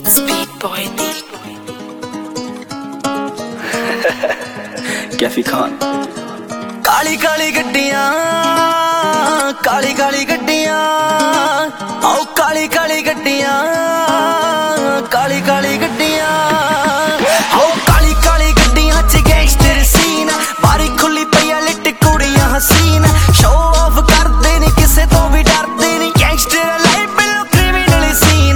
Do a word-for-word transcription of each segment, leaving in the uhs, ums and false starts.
Speed boy D. Kaifi Khan. काली काली गड्डियां काली काली गड्डियां आओ काली काली गड्डियां काली काली गड्डियां आओ काली काली गड्डियां च गैंगस्टर सीन बारी खुली पई लिट कुड़ियां हसीन शो ऑफ करदे नहीं किसे तो भी डरदे नहीं gangster life below criminal scene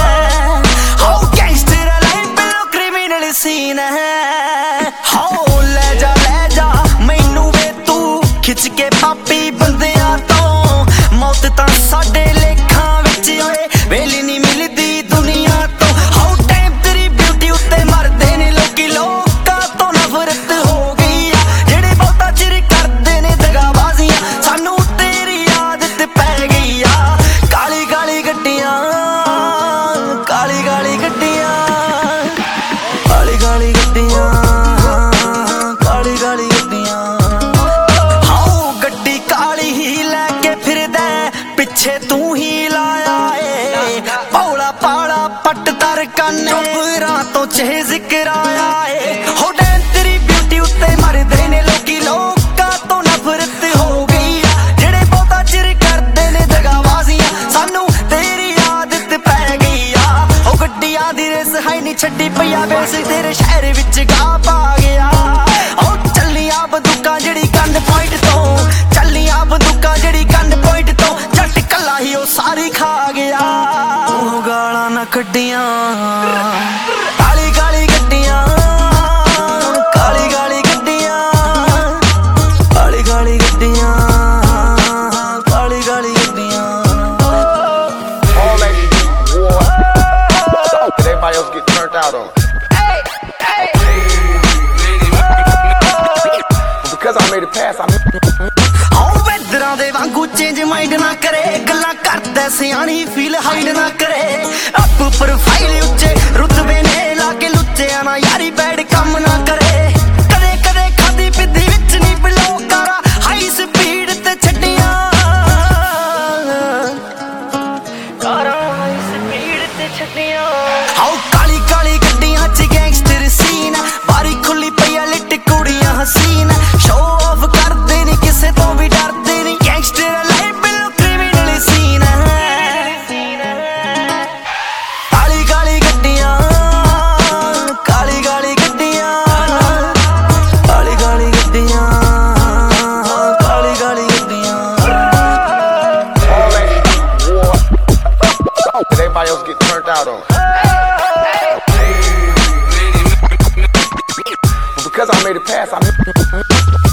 आओ gangster life below criminal scene आओ ले जा ले जा मैनू वे तू खिच के पापी बंदियां तो मौत तां साडे लेखां विच ओए वेली नहीं मिलदी दुनिया तो हाउ टाइम तेरी ब्यूटी उत्ते मरदे ने लोकी लोकां तो नफरत हो गई आ जेड़े बहुता चिर करदे ने दगाबाजियां सानू तेरी आदत पै गई आ काली काली गड्डियां काली काली गड्डियां काली काली गड्डियां काली काली गड्डियां हाउ गड्डी काली ही लेके फिरदा पिछे तू ही लाया ए पौला पाला पट तर कन्ने रातों च जिक्र आया ए हो डैन तेरी ब्यूटी उत्ते मरदे ने लोकी लोकां तो नफरत हो गई आ जेड़े बहुता चिर करदे ने दगाबाजियां सानू तेरी आदत पै गई आ ओ गड्डियां दी रेस है नहीं छड्डी पईया बेस तेरे शहर विच गा पा गया ओ चलियां बंदूकां जेड़ी गन पॉइंट तो चलियां बंदूकां जेड़ी गन पॉइंट तो जट कला ही ओ सारी खा गया ओ गालां ना कड्डियां काली काली गड्डियां काली काली गड्डियां काली काली गड्डियां काली काली गड्डियां All that war, everybody else get turned out on. Because I made it past, I आओ वेदरां दे वांगू चेंज माइंड ना करे गल्लां करदा सियाणी फील हाइड ना करे अप प्रोफाइल उच्चे रुतबे ने लाके लुच्चे ना यारी बैड कम ना करे कदे कदे खादी पिद्दी विच नहीं बिलो करा हाई स्पीड ते छड्डियां करा हाई स्पीड ते छड्डियां आओ काली काली गड्डियां च गैंगस्टर सीन बारी खुली पई लिट कुड़ियां हसीन शो ऑफ करदे नहीं किसे तो भी डरदे नहीं gangster life below criminal scene काली काली गड्डियां काली काली गड्डियां काली काली गड्डियां काली काली गड्डियां all that war, everybody else get turned out on. Because I made it past, I